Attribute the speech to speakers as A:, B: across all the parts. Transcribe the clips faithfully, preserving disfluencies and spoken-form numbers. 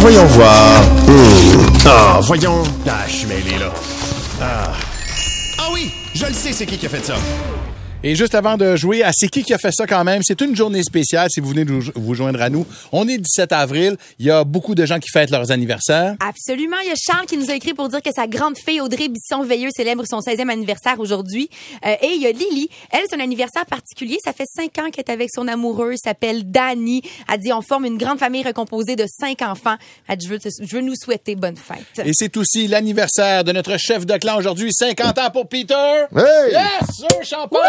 A: voyons voir. Mmh. Ah, voyons. Ah, je suis mêlé, là. Ah. Ah oui, je le sais, c'est qui qui a fait ça.
B: Et juste avant de jouer à C'est qui qui a fait ça quand même, c'est une journée spéciale si vous venez de vous joindre à nous. On est le dix-sept avril, il y a beaucoup de gens qui fêtent leurs anniversaires.
C: Absolument, il y a Charles qui nous a écrit pour dire que sa grande fille Audrey Bisson-Veilleux célèbre son seizième anniversaire aujourd'hui. Euh, et il y a Lily, elle c'est un anniversaire particulier, ça fait cinq ans qu'elle est avec son amoureux, s'appelle Danny. Elle dit on forme une grande famille recomposée de cinq enfants. Elle dit je veux, te, je veux nous souhaiter bonne fête.
B: Et c'est aussi l'anniversaire de notre chef de clan aujourd'hui, cinquante ans pour Peter.
D: Hey!
B: Yes, sir, champagne!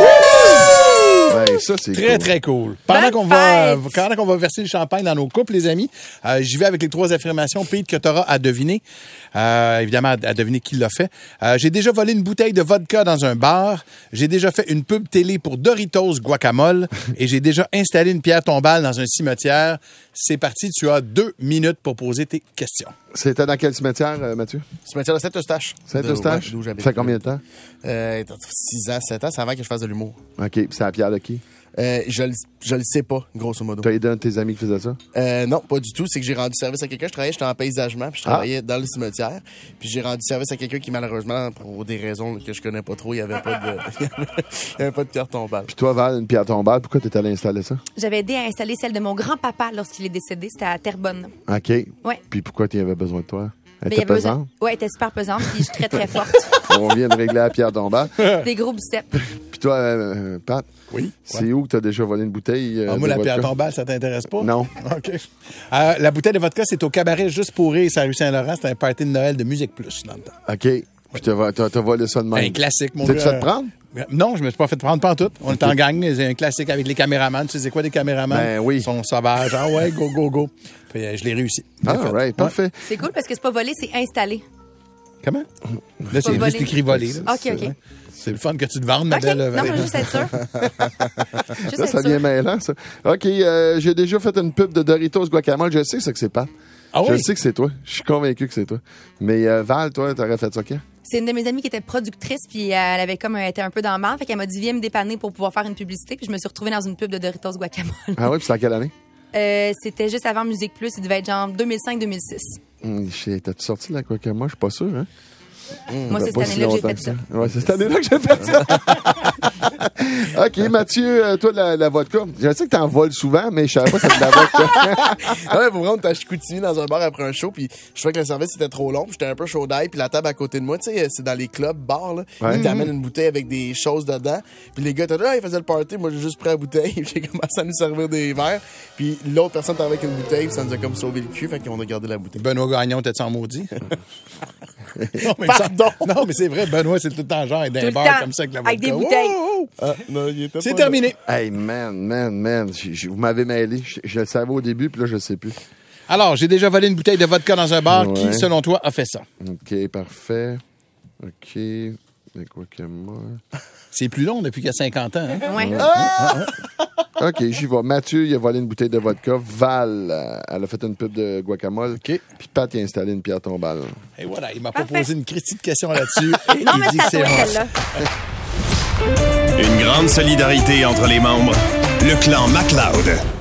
D: Ben, ça, c'est
B: très,
D: cool.
B: très cool. Pendant qu'on va, pendant qu'on va verser le champagne dans nos coupes, les amis, euh, j'y vais avec les trois affirmations, Pete, que tu auras à deviner. Euh, évidemment, à, à deviner qui l'a fait. Euh, j'ai déjà volé une bouteille de vodka dans un bar. J'ai déjà fait une pub télé pour Doritos Guacamole. Et j'ai déjà installé une pierre tombale dans un cimetière. C'est parti, tu as deux minutes pour poser tes questions.
D: C'était dans quel cimetière, euh, Mathieu?
E: Cimetière de Saint-Eustache.
D: Saint-Eustache?
E: D'où j'habite.
D: Ça fait combien de temps?
E: Euh, six ans, sept ans, c'est avant que je fasse de l'humour.
D: OK, puis c'est la pierre de qui?
E: Euh, je, le, je le sais pas, grosso modo.
D: T'as aidé un de tes amis qui faisait ça?
E: Euh, non, pas du tout. C'est que j'ai rendu service à quelqu'un. Je travaillais, j'étais en paysagement, puis je travaillais ah. dans le cimetière. Puis j'ai rendu service à quelqu'un qui, malheureusement, pour des raisons que je connais pas trop, il y avait pas de, il y avait pas de pierre tombale.
D: Puis toi, Val, une pierre tombale, pourquoi t'es allé installer ça?
C: J'avais aidé à installer celle de mon grand-papa lorsqu'il est décédé. C'était à Terrebonne.
D: OK.
C: Ouais.
D: Puis pourquoi tu avais besoin de toi? Elle
C: était
D: pesante? Besoin...
C: Oui, elle était super pesante, puis je suis très, très forte.
D: On vient de régler la pierre tombale.
C: Des gros biceps.
D: Puis toi, euh, Pat?
B: Oui.
D: C'est
B: ouais.
D: où que tu as déjà volé une bouteille? Euh,
B: ah, moi, la
D: vodka?
B: pierre tombale, ça t'intéresse pas?
D: Non.
B: OK. Euh, la bouteille de vodka, c'est au cabaret Juste pour rire, c'est à rue Saint-Laurent. C'est un party de Noël de Musique Plus dans le temps.
D: OK. Puis t'as, t'as, t'as volé ça de même.
B: Un classique, mon
D: gars.
B: T'es-tu
D: fait prendre?
B: Non, je me suis pas fait prendre pantoute. On okay. est en gang. C'est un classique avec les caméramans. Tu sais c'est quoi des caméramans?
D: Ben oui.
B: Ils sont sauvages. Ah ouais, go, go, go. Puis, euh, je l'ai réussi.
D: Ah, right, parfait. Ouais.
C: C'est cool parce que c'est pas volé, c'est installé.
B: Comment? Là, c'est juste écrit volé. Là.
C: OK, OK.
B: C'est le fun que tu te vendes, ma
C: okay.
B: belle.
C: Non, mais juste être sûr.
D: juste là, ça vient mêlant, ça. OK, euh, j'ai déjà fait une pub de Doritos Guacamole. Je sais ça que c'est pas.
B: Ah oui?
D: Je sais que c'est toi. Je suis convaincu que c'est toi. Mais euh, Val, toi, t'aurais fait ça quand?
C: C'est une de mes amies qui était productrice, puis elle avait comme été un peu dans le mal. Fait qu'elle m'a dit, viens me dépanner pour pouvoir faire une publicité. Puis je me suis retrouvée dans une pub de Doritos Guacamole.
D: Ah oui, puis c'est en quelle année?
C: Euh, c'était juste avant Musique Plus. Il devait être genre deux mille cinq deux mille six.
D: Hum, t'as-tu sorti la Guacamole? Je suis pas sûr, hein?
C: Mmh, Moi, c'est cette année-là si que j'ai fait ça. ça.
D: Ouais, c'est cette année-là que j'ai fait ça. OK, Mathieu, euh, toi, la, la vodka, je sais que t'en voles souvent, mais je savais pas que c'était de la vodka.
E: Ah ouais, pour vrai, on était à Chicoutimi dans un bar après un show, puis je trouvais que le service était trop long, puis j'étais un peu chaud d'ail, puis la table à côté de moi, tu sais, c'est dans les clubs, bars, là. Ouais. Ils t'amènent une bouteille avec des choses dedans, puis les gars étaient là, ah, ils faisaient le party, moi j'ai juste pris la bouteille, puis j'ai commencé à nous servir des verres, puis l'autre personne était avec une bouteille, puis ça nous a comme sauvé le cul, fait qu'on a gardé la bouteille.
B: Benoît Gagnon, t'es-tu en maudit?
E: non, mais Pardon!
B: Ça, non, mais c'est vrai, Benoît, c'est tout le temps genre avec des bars comme ça avec la vodka.
C: Avec des bouteilles.
B: Oh, oh.
E: Ah, non, il était
B: c'est
E: pas
B: terminé.
E: Là.
D: Hey, man, man, man. J- j- vous m'avez mêlé. Je, je le savais au début, puis là, je le sais plus.
B: Alors, j'ai déjà volé une bouteille de vodka dans un bar. Ouais. Qui, selon toi, a fait ça?
D: OK, parfait. OK. Mais quoi que moi...
B: C'est plus long depuis qu'il y a cinquante ans. Hein?
C: Oui.
D: Ah! OK, j'y vais. Mathieu, il a volé une bouteille de vodka. Val, euh, elle a fait une pub de guacamole.
B: OK.
D: Puis Pat, il a installé une pierre tombale.
B: Et voilà, il m'a pas posé une critique de question là-dessus.
C: Non, mais c'est à toi, celle-là.
A: Une grande solidarité entre les membres. Le clan MacLeod.